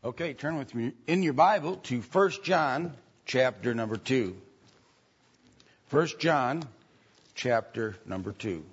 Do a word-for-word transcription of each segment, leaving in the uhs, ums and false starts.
Okay, turn with me in your Bible to First John chapter number two. First John chapter number two.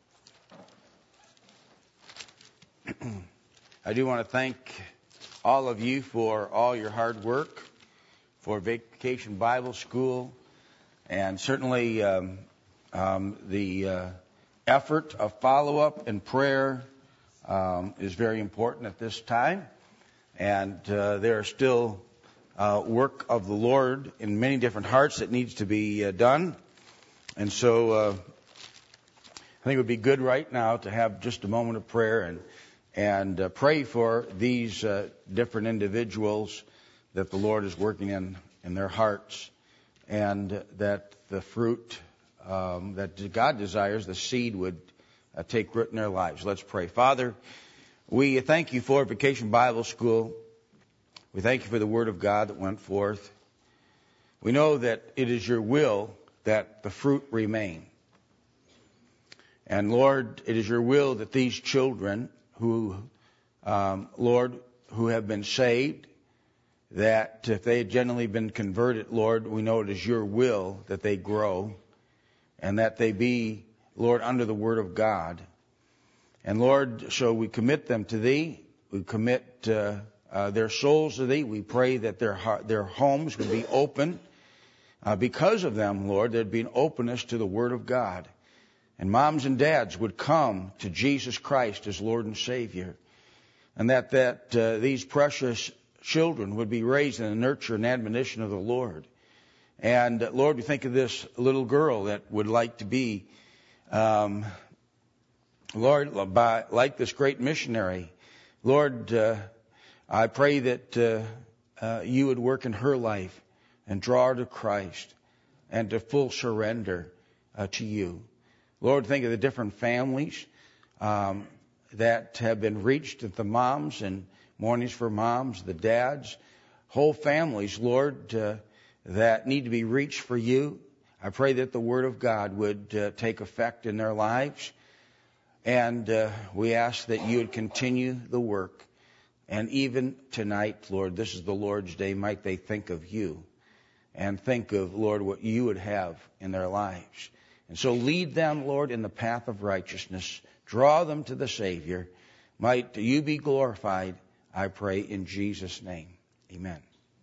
I do want to thank all of you for all your hard work, for Vacation Bible School, and certainly um, um, the uh, effort of follow-up and prayer um, is very important at this time. And uh, there are still uh, work of the Lord in many different hearts that needs to be uh, done. And so uh, I think it would be good right now to have just a moment of prayer and and uh, pray for these uh, different individuals that the Lord is working in, in their hearts, and that the fruit um, that God desires, the seed, would uh, take root in their lives. Let's pray. Father, we thank you for Vacation Bible School. We thank you for the Word of God that went forth. We know that it is your will that the fruit remain. And Lord, it is your will that these children who, um, Lord, who have been saved, that if they had generally been converted, Lord, we know it is your will that they grow and that they be, Lord, under the Word of God. And Lord, so we commit them to Thee. We commit uh, uh, their souls to Thee. We pray that their their homes would be open. Uh, because of them, Lord, there'd be an openness to the Word of God. And moms and dads would come to Jesus Christ as Lord and Savior. And that, that uh, these precious children would be raised in the nurture and admonition of the Lord. And uh, Lord, we think of this little girl that would like to be... Um, Lord, by, like this great missionary, Lord, uh, I pray that uh, uh, you would work in her life and draw her to Christ and to full surrender uh, to you. Lord, think of the different families um, that have been reached, at the moms and Mornings for Moms, the dads, whole families, Lord, uh, that need to be reached for you. I pray that the Word of God would uh, take effect in their lives. And uh, we ask that you would continue the work. And even tonight, Lord, this is the Lord's day, might they think of you and think of, Lord, what you would have in their lives. And so lead them, Lord, in the path of righteousness. Draw them to the Savior. Might you be glorified, I pray, in Jesus' name. Amen.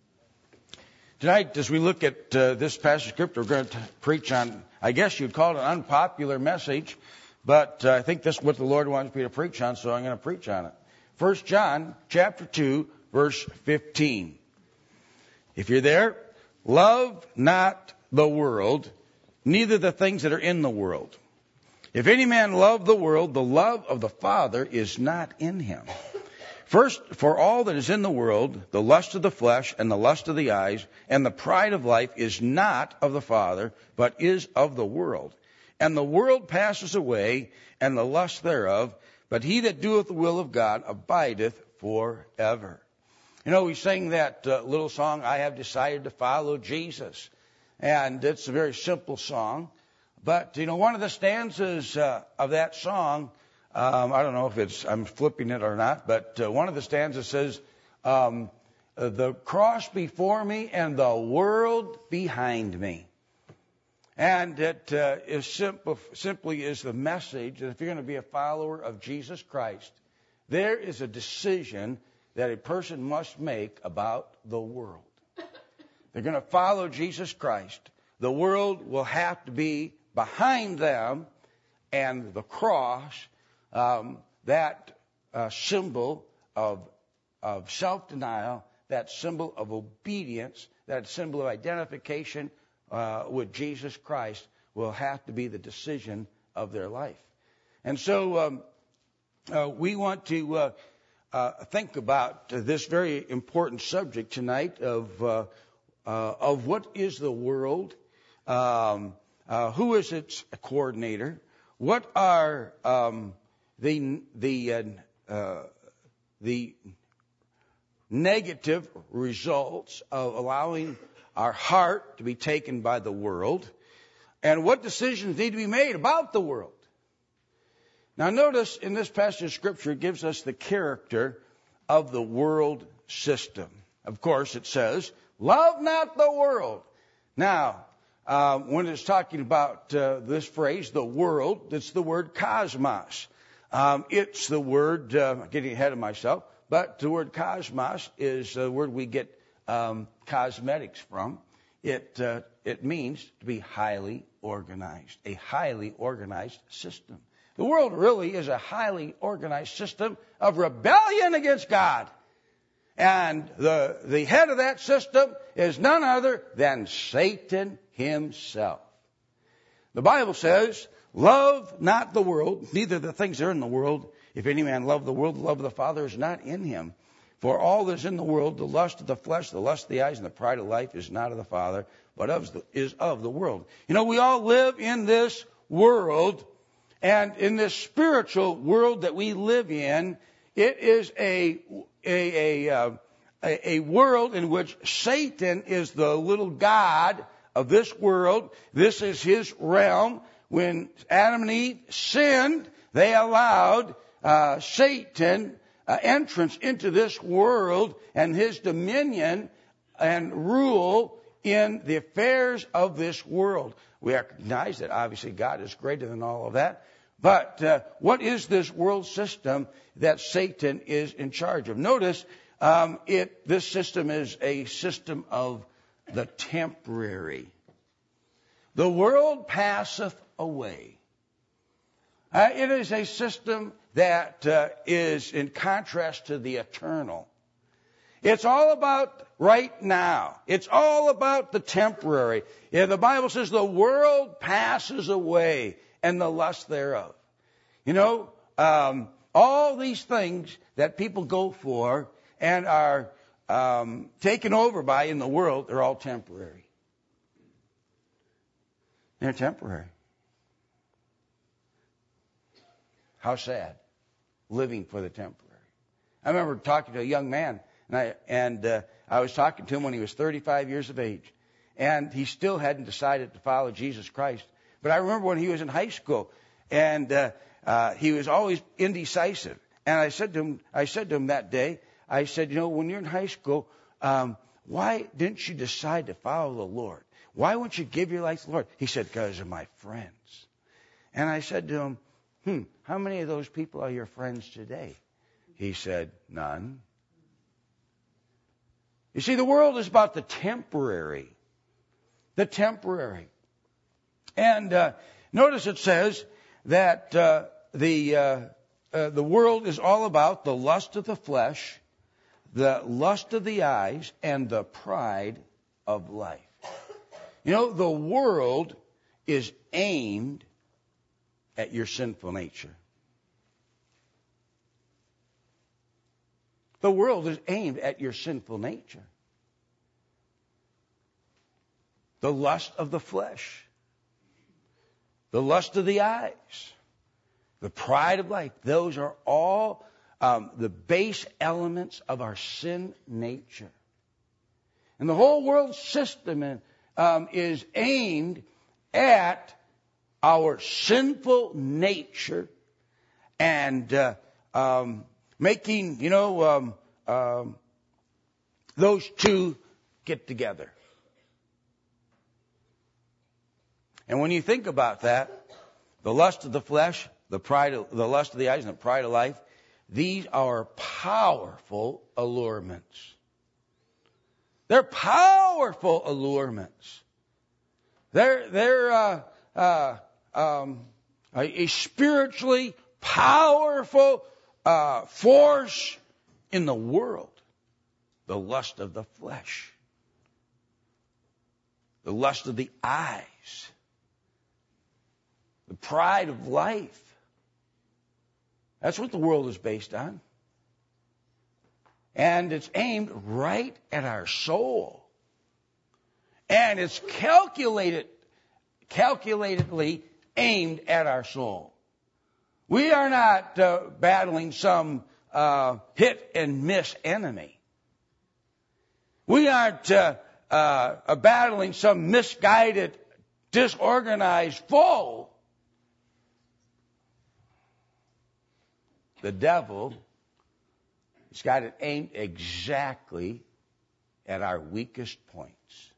Tonight, as we look at uh, this passage of Scripture, we're going to preach on, I guess you'd call it an unpopular message. But uh, I think this is what the Lord wants me to preach on, so I'm going to preach on it. First John chapter two, verse fifteen. If you're there, love not the world, neither the things that are in the world. If any man love the world, the love of the Father is not in him. First, for all that is in the world, the lust of the flesh and the lust of the eyes and the pride of life is not of the Father, but is of the world. And the world passes away, and the lust thereof, but he that doeth the will of God abideth forever. You know, we sang that uh, little song, I have decided to follow Jesus. And it's a very simple song. But, you know, one of the stanzas uh, of that song, um, I don't know if it's, I'm flipping it or not, but uh, one of the stanzas says, um, the cross before me and the world behind me. And it uh, is simple, simply is the message that if you're going to be a follower of Jesus Christ, there is a decision that a person must make about the world. They're going to follow Jesus Christ. The world will have to be behind them, and the cross, um, that uh, symbol of, of self-denial, that symbol of obedience, that symbol of identification Uh, with Jesus Christ, will have to be the decision of their life. And so um, uh, we want to uh, uh, think about this very important subject tonight of uh, uh, of what is the world, um, uh, who is its coordinator, what are um, the the uh, uh, the negative results of allowing our heart to be taken by the world, and what decisions need to be made about the world. Now notice in this passage of Scripture, it gives us the character of the world system. Of course, it says, love not the world. Now, uh, when it's talking about uh, this phrase, the world, it's the word cosmos. Um, it's the word, uh, getting ahead of myself, but the word cosmos is the word we get um, cosmetics from. It uh, it means to be highly organized, a highly organized system. The world really is a highly organized system of rebellion against God. And the, the head of that system is none other than Satan himself. The Bible says, love not the world, neither the things that are in the world. If any man love the world, the love of the Father is not in him. For all that is in the world, the lust of the flesh, the lust of the eyes, and the pride of life is not of the Father, but of the, is of the world. You know, we all live in this world, and in this spiritual world that we live in, it is a a a, uh, a, a world in which Satan is the little god of this world. This is his realm. When Adam and Eve sinned, they allowed uh, Satan uh, entrance into this world and his dominion and rule in the affairs of this world. We recognize that obviously God is greater than all of that. But uh, what is this world system that Satan is in charge of? Notice um, it. This system is a system of the temporary. The world passeth away. Uh, it is a system that uh, is in contrast to the eternal. It's all about right now. It's all about the temporary. Yeah, the Bible says the world passes away and the lust thereof. You know, um, all these things that people go for and are um, taken over by in the world, they're all temporary. They're temporary. How sad, living for the temporary. I remember talking to a young man, and I and uh, I was talking to him when he was thirty-five years of age, and he still hadn't decided to follow Jesus Christ. But I remember when he was in high school, and uh, uh, he was always indecisive. And I said to him, I said to him that day, I said, you know, when you're in high school, um, why didn't you decide to follow the Lord? Why wouldn't you give your life to the Lord? He said, because of my friends. And I said to him, hmm, how many of those people are your friends today? He said, none. You see, the world is about the temporary. The temporary. And uh, notice it says that uh, the uh, uh, the world is all about the lust of the flesh, the lust of the eyes, and the pride of life. You know, the world is aimed at your sinful nature. The world is aimed at your sinful nature. The lust of the flesh, the lust of the eyes, the pride of life. Those are all um, the base elements of our sin nature. And the whole world system um, is aimed at our sinful nature and uh, um, making, you know, um, um, those two get together. And when you think about that, the lust of the flesh, the pride, of, the lust of the eyes, and the pride of life, these are powerful allurements. They're powerful allurements. They're they're uh, uh, um, a, a spiritually powerful uh, force in the world. The lust of the flesh, the lust of the eyes, the pride of life. That's what the world is based on. And it's aimed right at our soul. And it's calculated, calculatedly aimed at our soul. We are not uh, battling some uh, hit and miss enemy. We aren't uh, uh, battling some misguided, disorganized foe. The devil It's got it aimed exactly at our weakest points.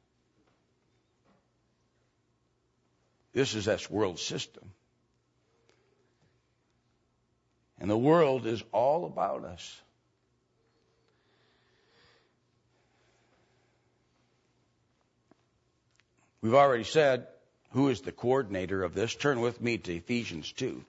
This is this world system. And the world is all about us. We've already said who is the coordinator of this. Turn with me to Ephesians two.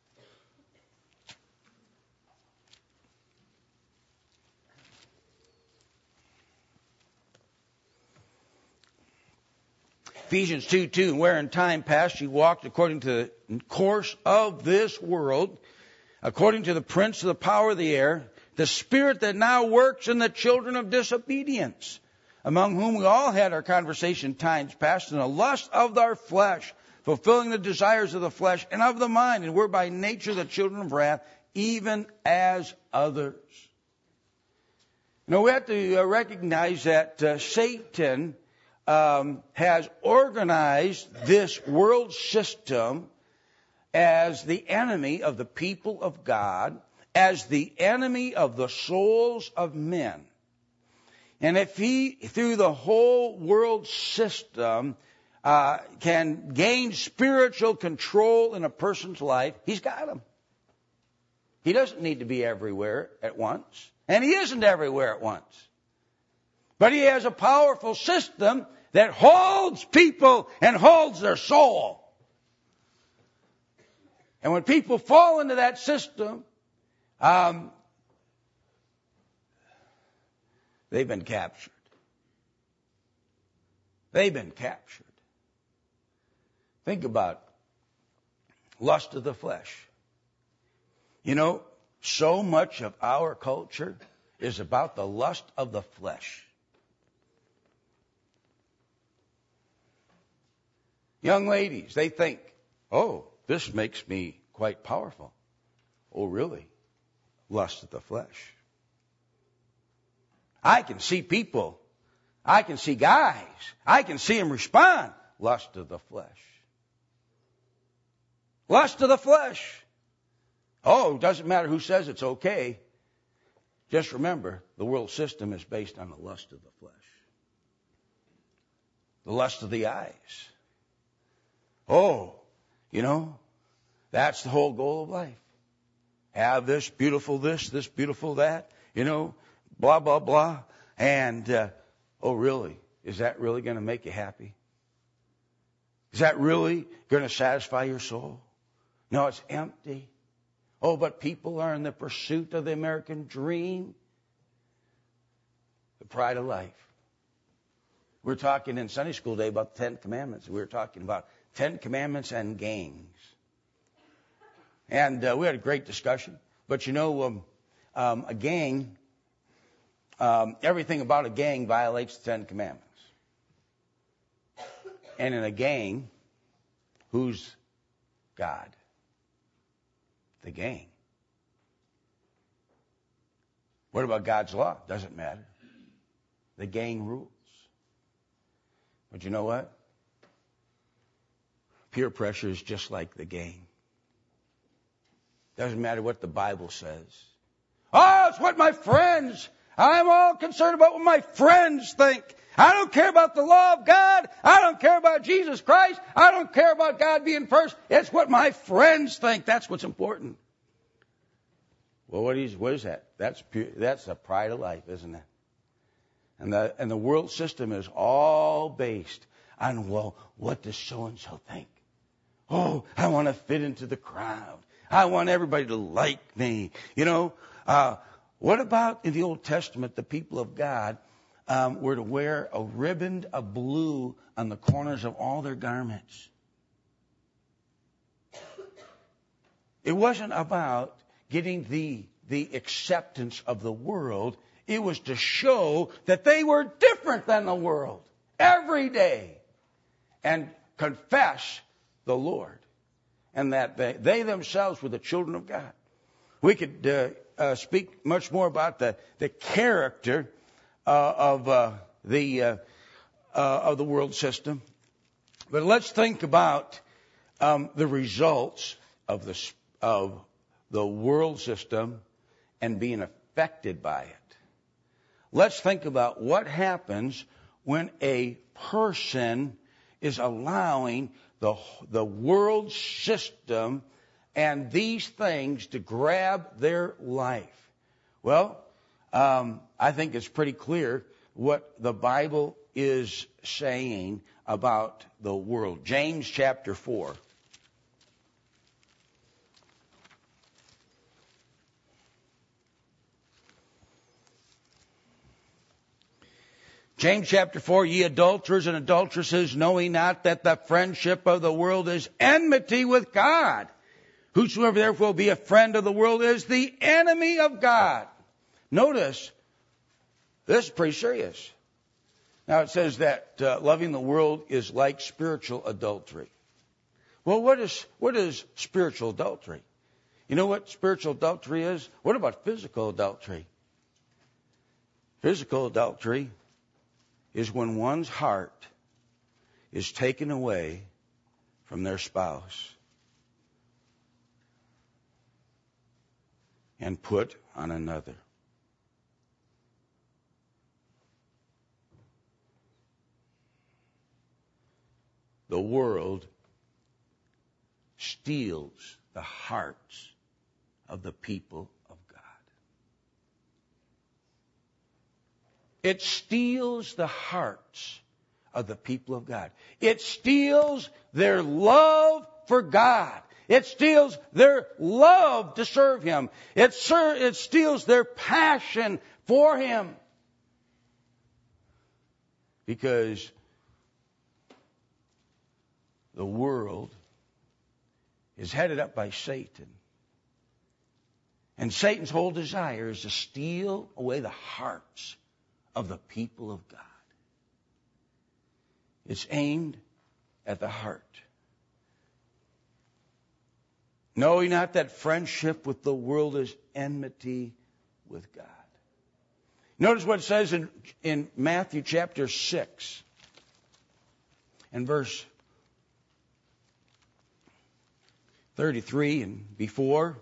Ephesians two two, where in time past you walked according to the course of this world, according to the prince of the power of the air, the spirit that now works in the children of disobedience, among whom we all had our conversation times past in the lust of our flesh, fulfilling the desires of the flesh and of the mind, and were by nature the children of wrath, even as others. Now we have to uh, recognize that uh, Satan um, has organized this world system as the enemy of the people of God, as the enemy of the souls of men. And if he, through the whole world system, uh, can gain spiritual control in a person's life, he's got him. He doesn't need to be everywhere at once. And he isn't everywhere at once. But he has a powerful system that holds people and holds their soul. And when people fall into that system, um, they've been captured. They've been captured. Think about lust of the flesh. You know, so much of our culture is about the lust of the flesh. Young ladies, they think, oh, this makes me quite powerful. Oh, really? Lust of the flesh. I can see people. I can see guys. I can see them respond. Lust of the flesh. Lust of the flesh. Oh, it doesn't matter who says it's okay. Just remember, the world system is based on the lust of the flesh. The lust of the eyes. Oh, you know, that's the whole goal of life. Have this beautiful this, this beautiful that, you know, blah, blah, blah. And, uh, oh, really? Is that really going to make you happy? Is that really going to satisfy your soul? No, it's empty. Oh, but people are in the pursuit of the American dream. The pride of life. We were talking in Sunday school today about the Ten Commandments. We were talking about Ten Commandments and gangs. And uh, we had a great discussion. But you know, um, um, a gang, um, everything about a gang violates the Ten Commandments. And in a gang, who's God? The gang. What about God's law? Doesn't matter. The gang rules. But you know what? Peer pressure is just like the gang. Doesn't matter what the Bible says. Oh, it's what my friends. I'm all concerned about what my friends think. I don't care about the law of God. I don't care about Jesus Christ. I don't care about God being first. It's what my friends think. That's what's important. Well, what is, what is that? That's pure, that's the pride of life, isn't it? And the, and the world system is all based on, well, what does so-and-so think? Oh, I want to fit into the crowd. I want everybody to like me. You know, uh, what about in the Old Testament, the people of God um, were to wear a ribbon of blue on the corners of all their garments? It wasn't about getting the, the acceptance of the world. It was to show that they were different than the world every day and confess the Lord, and that they, they themselves were the children of God. We could uh, uh, speak much more about the, the character uh, of uh, the uh, uh, of the world system, but let's think about um, the results of the of the world system and being affected by it. Let's think about what happens when a person is allowing the, the world system and these things to grab their life. Well, um, I think it's pretty clear what the Bible is saying about the world. James chapter four. James chapter four, ye adulterers and adulteresses, knowing not that the friendship of the world is enmity with God. Whosoever therefore will be a friend of the world is the enemy of God. Notice, this is pretty serious. Now it says that uh, loving the world is like spiritual adultery. Well, what is, what is spiritual adultery? You know what spiritual adultery is? What about physical adultery? Physical adultery is when one's heart is taken away from their spouse and put on another. The world steals the hearts of the people of God. It steals the hearts of the people of God. It steals their love for God. It steals their love to serve Him. It, ser- it steals their passion for Him. Because the world is headed up by Satan. And Satan's whole desire is to steal away the hearts of the people of God. It's aimed at the heart. Know ye not that friendship with the world is enmity with God? Notice what it says in, in Matthew chapter six and verse thirty-three and before.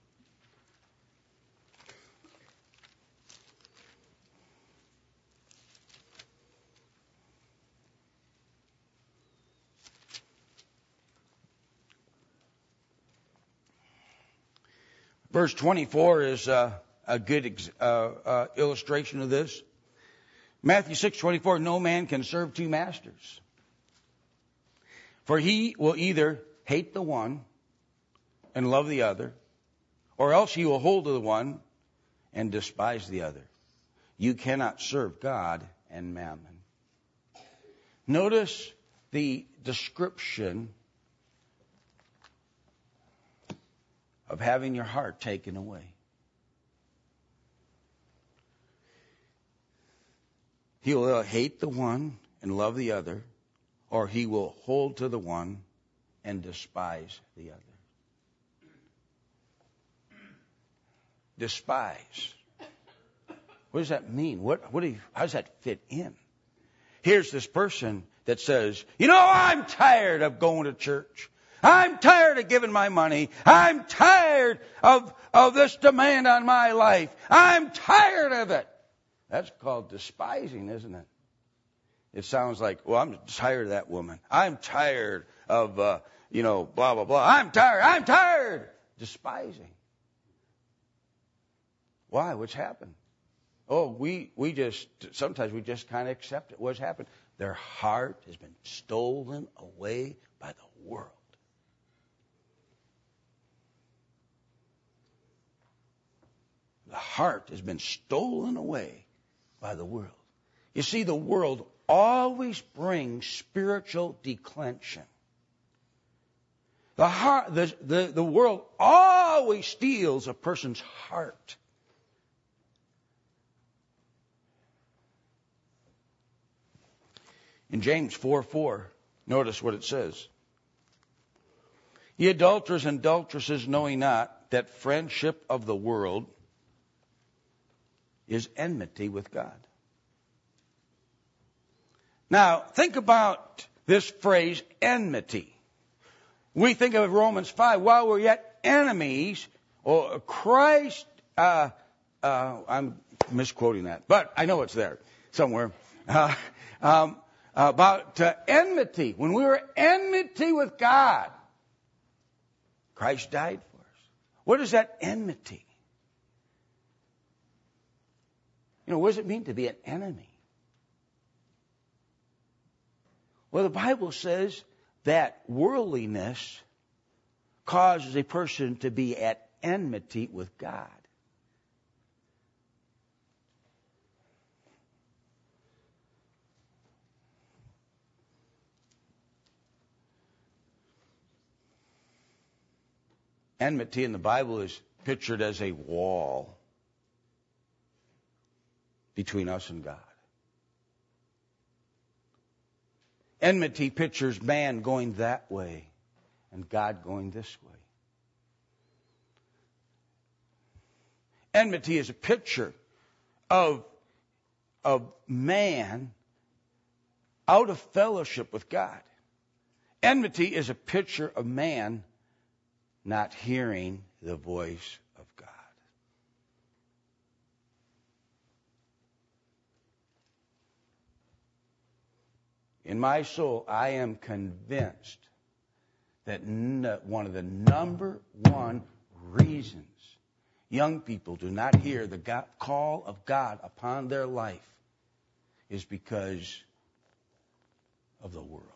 Verse twenty-four is uh, a good uh, uh, illustration of this. Matthew six twenty-four, no man can serve two masters. For he will either hate the one and love the other, or else he will hold to the one and despise the other. You cannot serve God and mammon. Notice the description of having your heart taken away. He will hate the one and love the other, or he will hold to the one and despise the other. Despise. What does that mean? What, what do you, how does that fit in? Here's this person that says, you know, I'm tired of going to church. I'm tired of giving my money. I'm tired of, of this demand on my life. I'm tired of it. That's called despising, isn't it? It sounds like, well, I'm tired of that woman. I'm tired of, uh, you know, blah, blah, blah. I'm tired. I'm tired. Despising. Why? What's happened? Oh, we, we just, sometimes we just kind of accept it. What's happened? Their heart has been stolen away by the world. The heart has been stolen away by the world. You see, the world always brings spiritual declension. The heart, the, the, the world always steals a person's heart. In James four four, notice what it says. Ye adulterers and adulteresses, knowing not that friendship of the world is enmity with God. Now, think about this phrase, enmity. We think of Romans five, while we're yet enemies, or Christ uh, uh, I'm misquoting that, but I know it's there somewhere. Uh, um, about uh, enmity. When we were enmity with God, Christ died for us. What is that enmity? You know, what does it mean to be an enemy? Well, the Bible says that worldliness causes a person to be at enmity with God. Enmity in the Bible is pictured as a wall between us and God. Enmity pictures man going that way and God going this way. Enmity is a picture of, of man out of fellowship with God. Enmity is a picture of man not hearing the voice of God. In my soul, I am convinced that one of the number one reasons young people do not hear the God, call of God upon their life is because of the world.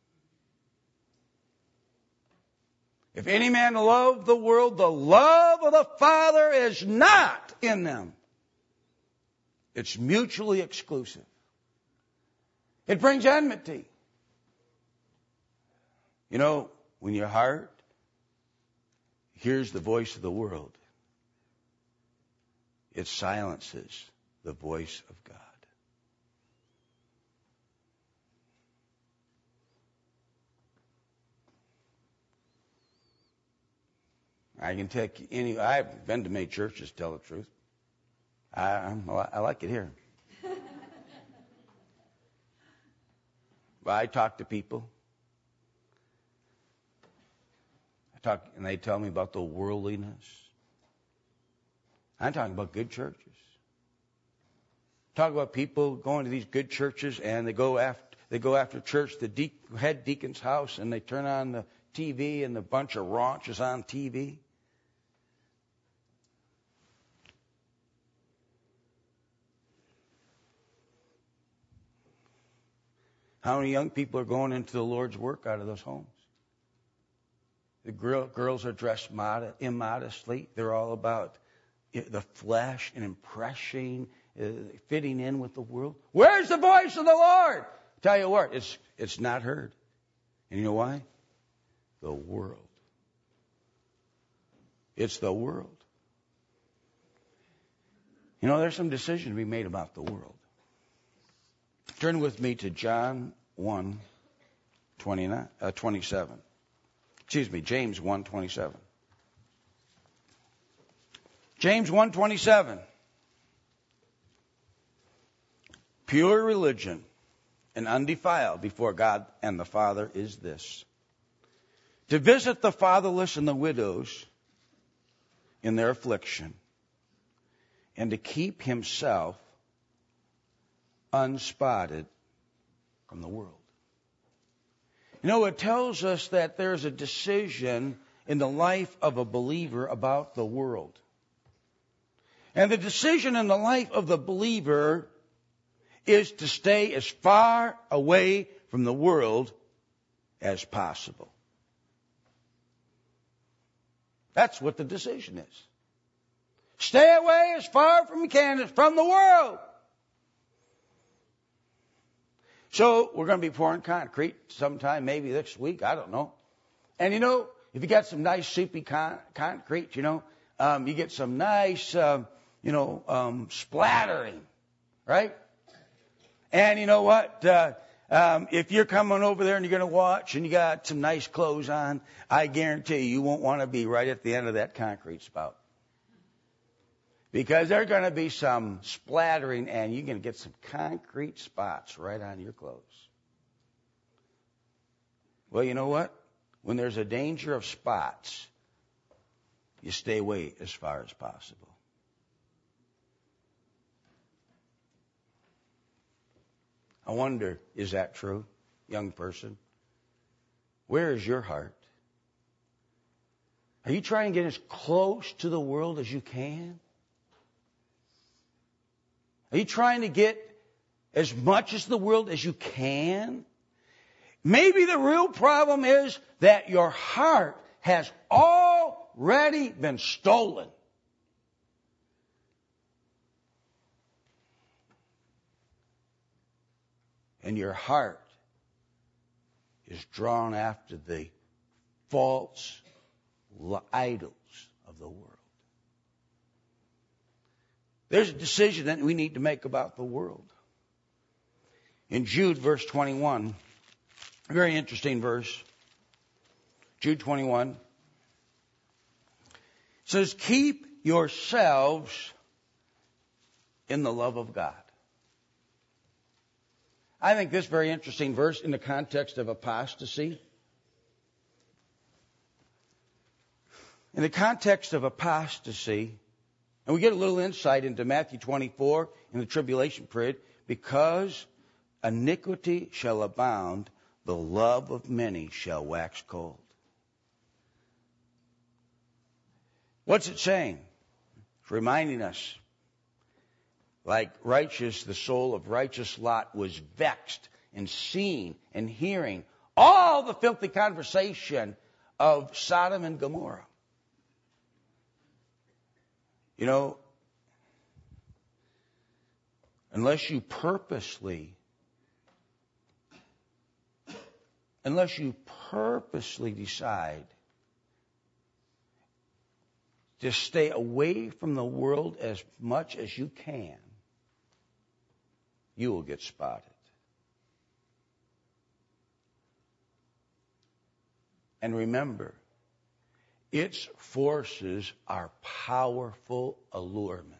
If any man love the world, the love of the Father is not in them. It's mutually exclusive. It brings enmity. You know, when your heart hears the voice of the world, it silences the voice of God. I can take any. I've been to many churches, to tell the truth. I, I'm, I like it here. But I talk to people. I talk, and they tell me about the worldliness. I'm talking about good churches. Talk about people going to these good churches, and they go after they go after church, the de- head deacon's house, and they turn on the T V, and the bunch of raunch is on T V. How many young people are going into the Lord's work out of those homes? The girl, girls are dressed mod- immodestly. They're all about the flesh and impressing, uh, fitting in with the world. Where's the voice of the Lord? Tell you what, it's it's not heard. And you know why? The world. It's the world. You know, there's some decision to be made about the world. Turn with me to John one, twenty-nine, uh, twenty-seven. Excuse me, James one, twenty-seven. James one, twenty-seven. Pure religion and undefiled before God and the Father is this: to visit the fatherless and the widows in their affliction, and to keep himself unspotted from the world. You know, it tells us that there's a decision in the life of a believer about the world. And the decision in the life of the believer is to stay as far away from the world as possible. That's what the decision is. Stay away as far from you can from the world. So we're going to be pouring concrete sometime, maybe next week. I don't know. And you know, if you got some nice soupy con- concrete, you know, um, you get some nice, um, you know, um, splattering, right? And you know what? Uh, um, if you're coming over there and you're going to watch and you got some nice clothes on, I guarantee you, you won't want to be right at the end of that concrete spout. Because there's going to be some splattering and you're going to get some concrete spots right on your clothes. Well, you know what? When there's a danger of spots, you stay away as far as possible. I wonder, is that true, young person? Where is your heart? Are you trying to get as close to the world as you can? Are you trying to get as much as the world as you can? Maybe the real problem is that your heart has already been stolen. And your heart is drawn after the false idols of the world. There's a decision that we need to make about the world. In Jude, verse twenty-one, a very interesting verse. Jude twenty-one says, keep yourselves in the love of God. I think this very interesting verse in the context of apostasy. In the context of apostasy, and we get a little insight into Matthew twenty-four in the tribulation period, because iniquity shall abound, the love of many shall wax cold. What's it saying? It's reminding us, like righteous, the soul of righteous Lot was vexed and seeing and hearing all the filthy conversation of Sodom and Gomorrah. You know, unless you purposely, unless you purposely decide to stay away from the world as much as you can, you will get spotted. And remember, its forces are powerful allurements.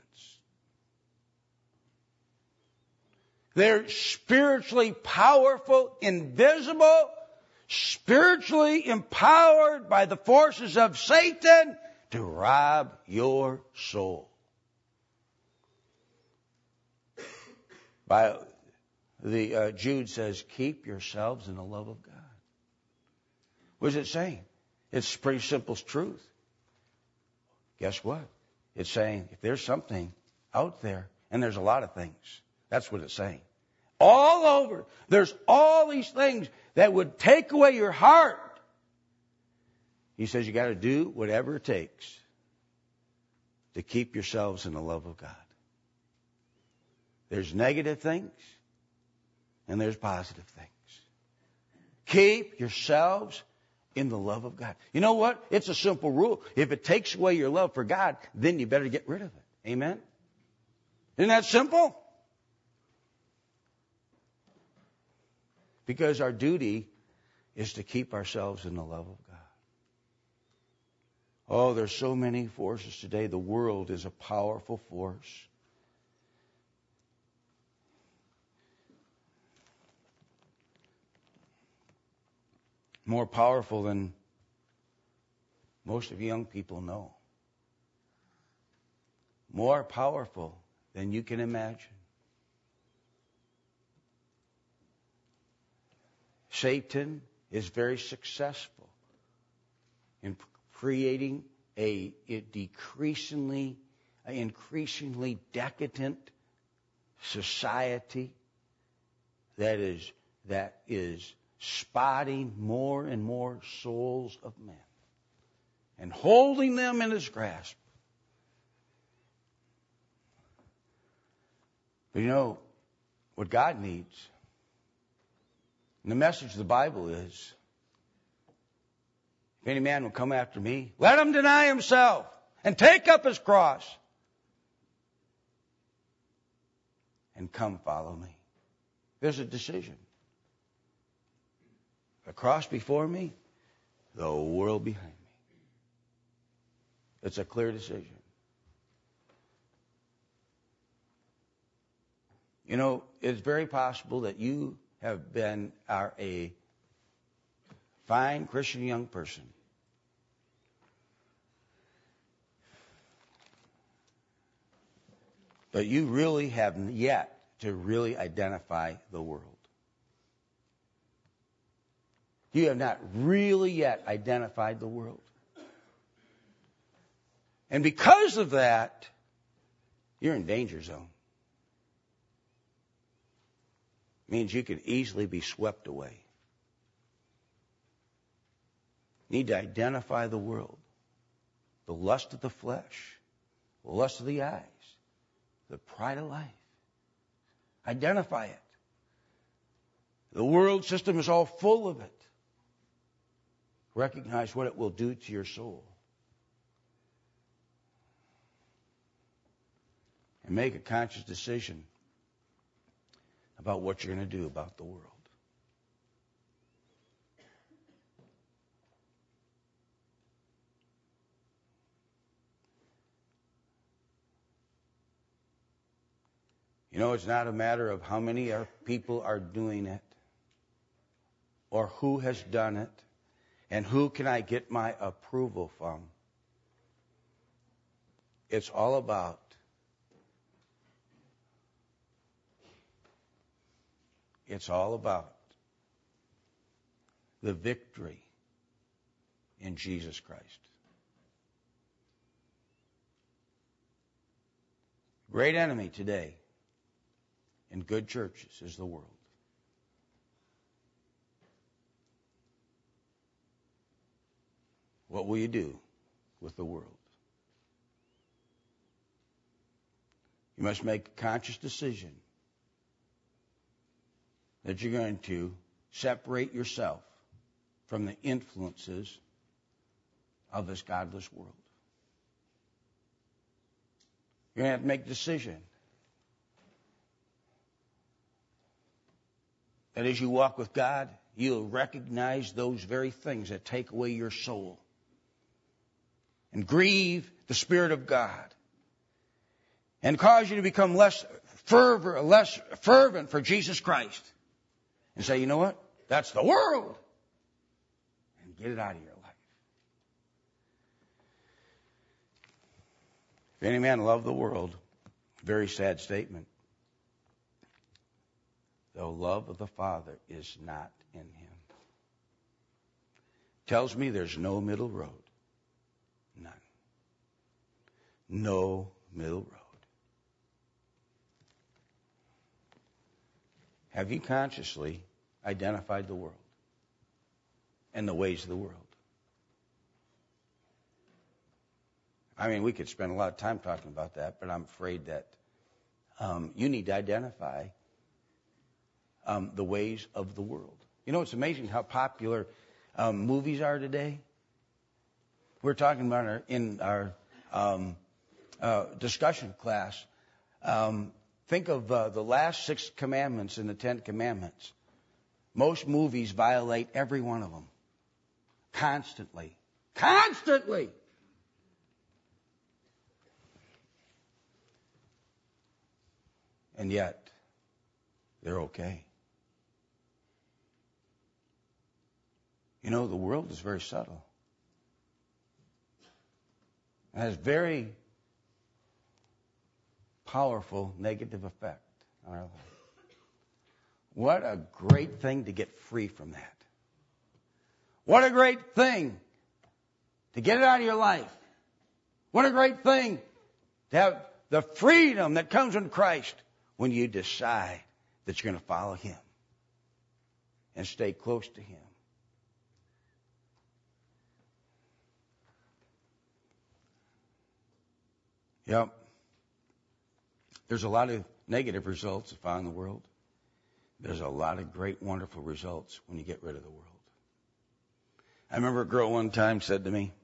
They're spiritually powerful, invisible, spiritually empowered by the forces of Satan to rob your soul. By the uh, Jude says, keep yourselves in the love of God. What is it saying? It's pretty simple truth. Guess what? It's saying if there's something out there, and there's a lot of things, that's what it's saying. All over, there's all these things that would take away your heart. He says you got to do whatever it takes to keep yourselves in the love of God. There's negative things and there's positive things. Keep yourselves in the love of God. You know what? It's a simple rule. If it takes away your love for God, then you better get rid of it. Amen? Isn't that simple? Because our duty is to keep ourselves in the love of God. Oh, there's so many forces today. The world is a powerful force. More powerful than most of you young people know. More powerful than you can imagine. Satan is very successful in creating a, a decreasingly, an increasingly decadent society that is that is spotting more and more souls of men and holding them in his grasp. But you know what God needs? And the message of the Bible is, if any man will come after me, let him deny himself and take up his cross and come follow me. There's a decision. A cross before me, the world behind me. It's a clear decision. You know, it's very possible that you have been are a fine Christian young person. But you really have yet to really identify the world. You have not really yet identified the world. And because of that, you're in danger zone. Means you could easily be swept away. You need to identify the world. The lust of the flesh, the lust of the eyes, the pride of life. Identify it. The world system is all full of it. Recognize what it will do to your soul. And make a conscious decision about what you're going to do about the world. You know, it's not a matter of how many people are doing it or who has done it and who can I get my approval from. It's all about It's all about the victory in Jesus Christ. Great enemy today in good churches is the world. What will you do with the world? You must make a conscious decision that you're going to separate yourself from the influences of this godless world. You're going to have to make a decision that as you walk with God, you'll recognize those very things that take away your soul and grieve the Spirit of God and cause you to become less fervor, less fervent for Jesus Christ. And say, you know what? That's the world. And get it out of your life. If any man love the world, very sad statement. The love of the Father is not in him. Tells me there's no middle road. None. No middle road. Have you consciously identified the world and the ways of the world? I mean, we could spend a lot of time talking about that, but I'm afraid that um, you need to identify um, the ways of the world. You know, it's amazing how popular um, movies are today. We're talking about our, in our um, uh, discussion class. Um, think of uh, the last six commandments in the Ten Commandments. Most movies violate every one of them. Constantly. Constantly! And yet, they're okay. You know, the world is very subtle. It has very powerful negative effect on our life. What a great thing to get free from that. What a great thing to get it out of your life. What a great thing to have the freedom that comes in Christ when you decide that you're going to follow Him and stay close to Him. Yep. There's a lot of negative results found in the world. There's a lot of great, wonderful results when you get rid of the world. I remember a girl one time said to me,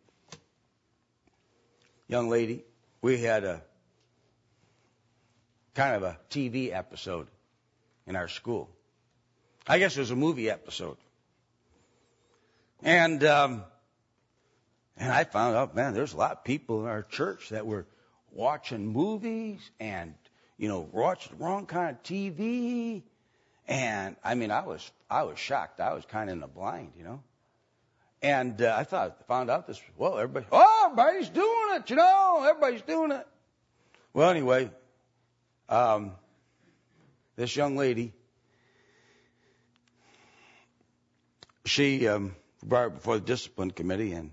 young lady, we had a kind of a T V episode in our school. I guess it was a movie episode. And um, and I found out, man, there's a lot of people in our church that were watching movies and, you know, watching the wrong kind of T V. And I mean, I was I was shocked. I was kind of in the blind, you know. And uh, I thought, found out this, well, everybody, oh, everybody's doing it, you know, everybody's doing it. Well, anyway, um, this young lady, she um, brought her before the discipline committee, and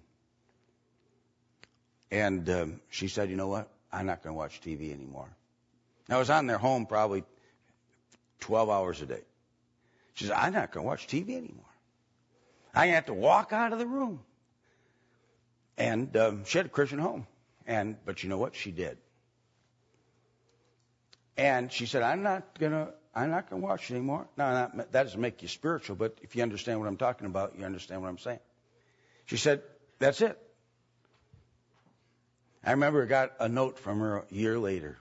and um, she said, you know what? I'm not going to watch T V anymore. I was on their home probably twelve hours a day. She said, I'm not going to watch T V anymore. I'm going to have to walk out of the room. And um, she had a Christian home. And but you know what? She did. And she said, I'm not going to I'm not going to watch it anymore. No, not, that doesn't make you spiritual, but if you understand what I'm talking about, you understand what I'm saying. She said, that's it. I remember I got a note from her a year later.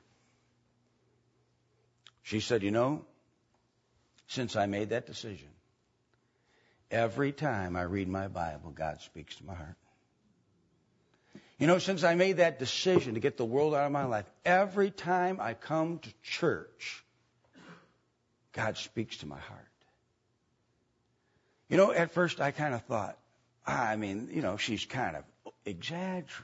She said, you know, since I made that decision, every time I read my Bible, God speaks to my heart. You know, since I made that decision to get the world out of my life, every time I come to church, God speaks to my heart. You know, at first I kind of thought, I mean, you know, she's kind of exaggerating.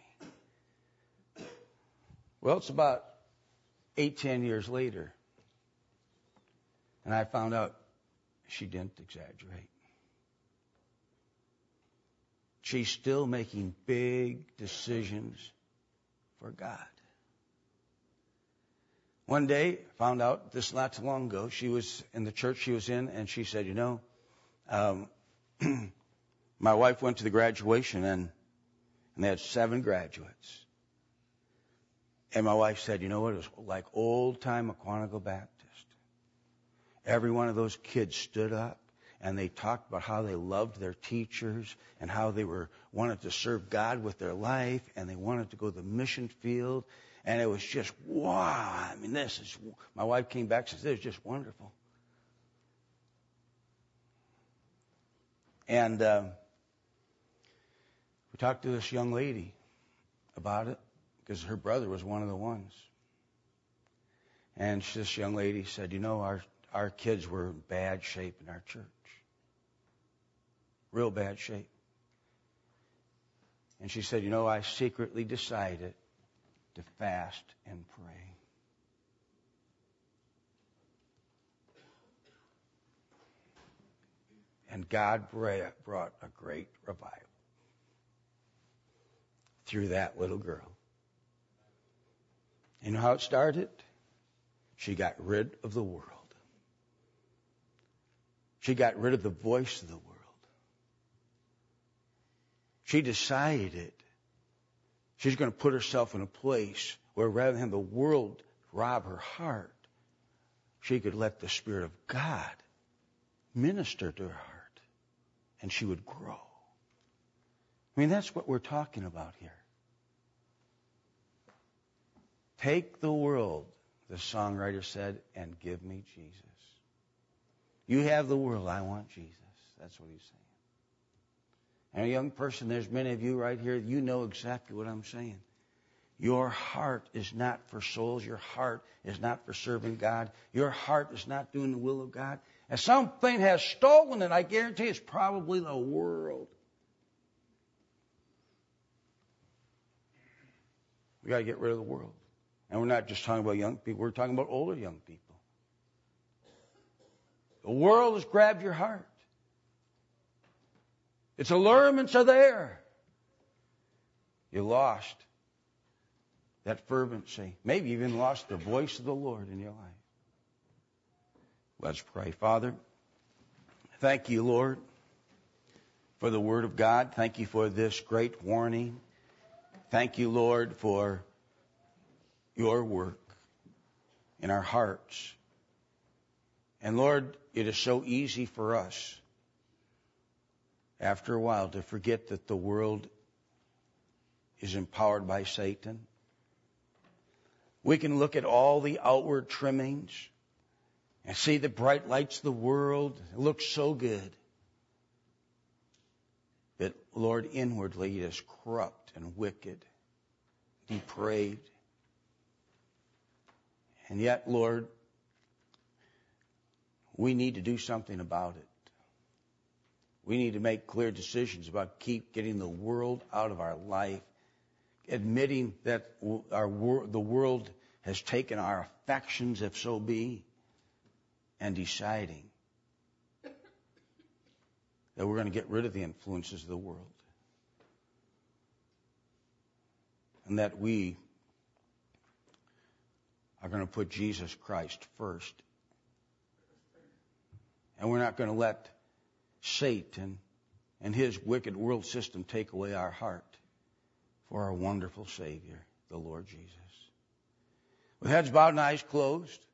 Well, it's about eight, ten years later, and I found out she didn't exaggerate. She's still making big decisions for God. One day, found out this not too long ago, she was in the church she was in, and she said, you know, um, my wife went to the graduation, and, and they had seven graduates. And my wife said, you know what, it was like old-time Aquantico Baptist. Every one of those kids stood up, and they talked about how they loved their teachers and how they were wanted to serve God with their life, and they wanted to go to the mission field. And it was just, wow. I mean, this is, my wife came back and said, this is just wonderful. And uh, we talked to this young lady about it, because her brother was one of the ones. And this young lady said, you know, our, our kids were in bad shape in our church. Real bad shape. And she said, you know, I secretly decided to fast and pray. And God brought a great revival through that little girl. You know how it started? She got rid of the world. She got rid of the voice of the world. She decided she's going to put herself in a place where rather than have the world rob her heart, she could let the Spirit of God minister to her heart, and she would grow. I mean, that's what we're talking about here. Take the world, the songwriter said, and give me Jesus. You have the world, I want Jesus. That's what he's saying. And a young person, there's many of you right here, you know exactly what I'm saying. Your heart is not for souls. Your heart is not for serving God. Your heart is not doing the will of God. And something has stolen it, I guarantee it's probably the world. We got to get rid of the world. And we're not just talking about young people. We're talking about older young people. The world has grabbed your heart. Its allurements are there. You lost that fervency. Maybe even lost the voice of the Lord in your life. Let's pray. Father, thank you, Lord, for the Word of God. Thank you for this great warning. Thank you, Lord, for your work in our hearts. And Lord, it is so easy for us after a while to forget that the world is empowered by Satan. We can look at all the outward trimmings and see the bright lights of the world. It looks so good. But Lord, inwardly it is corrupt and wicked, depraved. And yet, Lord, we need to do something about it. We need to make clear decisions about keep getting the world out of our life, admitting that our the world has taken our affections, if so be, and deciding that we're going to get rid of the influences of the world. And that we are going to put Jesus Christ first. And we're not going to let Satan and his wicked world system take away our heart for our wonderful Savior, the Lord Jesus. With heads bowed and eyes closed,